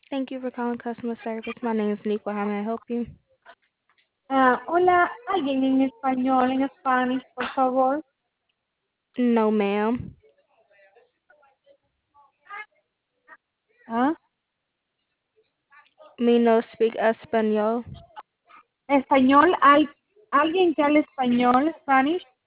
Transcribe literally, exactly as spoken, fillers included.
Thank you for calling customer service. My name is Nico. How may I help you? Ah, hola, alguien en español, en Spanish, por favor. No, ma'am. ¿Ah? Me no speak español. Español, ¿hay alguien que habla español, Spanish?